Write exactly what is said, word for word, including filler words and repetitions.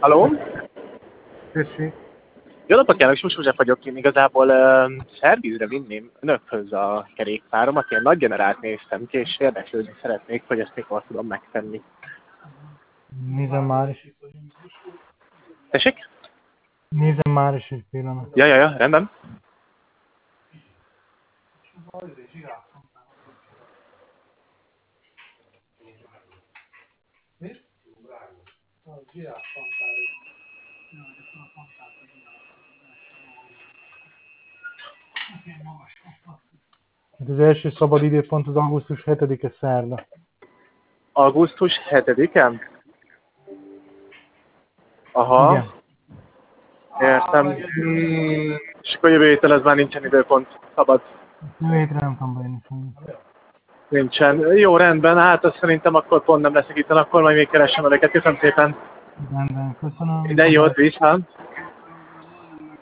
Halló? Tessék. Jó napot kívánok, Sus József vagyok. Én igazából uh, szervizre vinném önökhöz a kerékpáromat. Én nagy generált néztem ki, és érdeklődni szeretnék, hogy ezt mikor tudom megtenni. Nézem már is. Tessék? Nézem már is egy pillanat. Ja, ja, ja, rendben. Az első szabad időpont az augusztus hetedike szerda. augusztus hetedike? Aha. Igen. Értem. Hmm, és akkor jövő héten ez már nincsen időpont szabad. Jövő hétre nem tudom bejönni semmi. Nincsen. Jó, rendben, hát azt szerintem akkor pont nem leszek itt, akkor majd még keresem önöket. Köszönöm szépen. Rendben, köszönöm. Minden jót, viszont.